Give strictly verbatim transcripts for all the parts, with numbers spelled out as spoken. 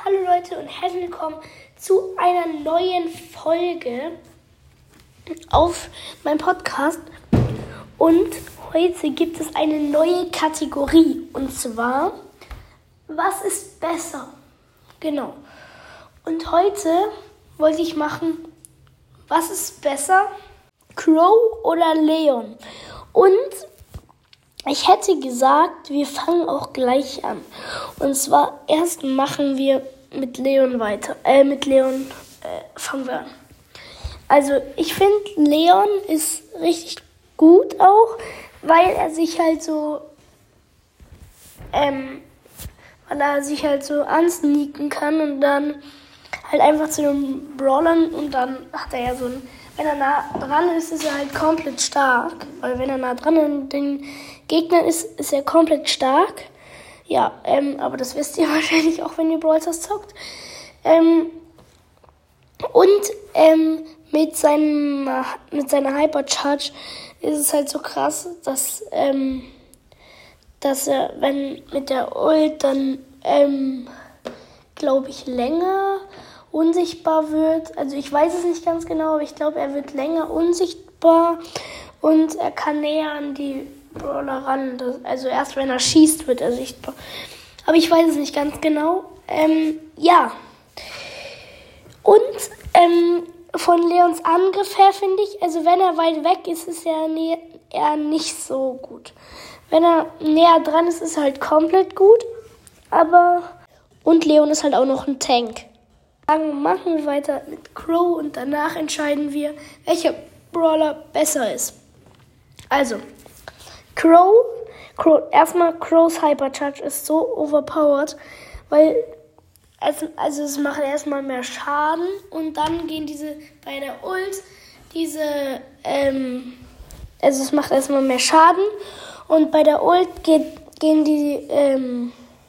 Hallo Leute und herzlich willkommen zu einer neuen Folge auf meinem Podcast. Und heute gibt es eine neue Kategorie und zwar, was ist besser? Genau. Und heute wollte ich machen, was ist besser? Crow oder Leon? Und ich hätte gesagt, wir fangen auch gleich an. Und zwar erst machen wir mit Leon weiter. Äh, mit Leon äh, fangen wir an. Also ich finde, Leon ist richtig gut auch, weil er sich halt so, ähm, weil er sich halt so ansneaken kann und dann halt einfach zu den Brawlern und dann hat er ja so ein, wenn er nah dran ist, ist er halt komplett stark. Weil wenn er nah dran an den Gegnern ist, ist er komplett stark. Ja, ähm, aber das wisst ihr wahrscheinlich auch, wenn ihr Brawl Stars zockt. Ähm, und ähm, mit, seinem, mit seiner Hypercharge ist es halt so krass, dass, ähm, dass er, wenn mit der Ult dann, ähm, glaube ich, länger unsichtbar wird. Also ich weiß es nicht ganz genau, aber ich glaube, er wird länger unsichtbar und er kann näher an die Brawler ran. Das, also erst wenn er schießt, wird er sichtbar. Aber ich weiß es nicht ganz genau. Ähm, ja. Und ähm, von Leons Angriff her finde ich, also wenn er weit weg ist, ist er nä- eher nicht so gut. Wenn er näher dran ist, ist er halt komplett gut. Aber und Leon ist halt auch noch ein Tank. Dann machen wir weiter mit Crow und danach entscheiden wir, welcher Brawler besser ist. Also, Crow, Crow erstmal Crows Hypercharge ist so overpowered, weil es, also es macht erstmal mehr Schaden und dann gehen diese bei der Ult, diese, ähm, also es macht erstmal mehr Schaden und bei der Ult geht, gehen die, ähm,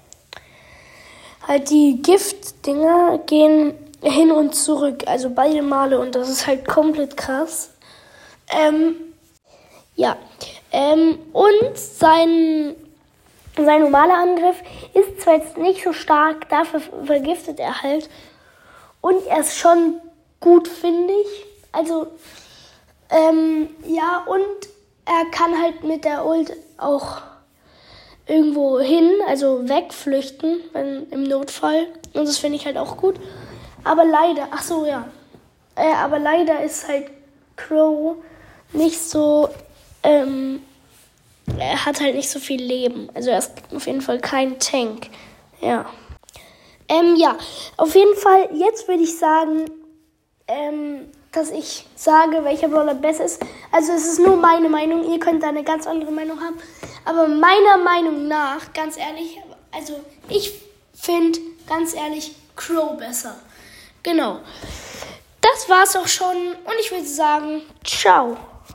halt die Giftdinger gehen hin und zurück, also beide Male und das ist halt komplett krass. Ähm, ja, ähm, und sein, sein normaler Angriff ist zwar jetzt nicht so stark, dafür vergiftet er halt und er ist schon gut, finde ich. Also, ähm, ja, und er kann halt mit der Ult auch irgendwo hin, also wegflüchten, wenn im Notfall. Und das finde ich halt auch gut. Aber leider, ach so, ja. Äh, aber leider ist halt Crow nicht so, ähm, er hat halt nicht so viel Leben. Also er ist auf jeden Fall kein Tank. Ja. Ähm, ja, auf jeden Fall, jetzt würde ich sagen, ähm, dass ich sage, welcher Brawler besser ist. Also es ist nur meine Meinung, ihr könnt da eine ganz andere Meinung haben. Aber meiner Meinung nach, ganz ehrlich, also ich finde, ganz ehrlich, Crow besser. Genau. Das war's auch schon und ich würde sagen, ciao.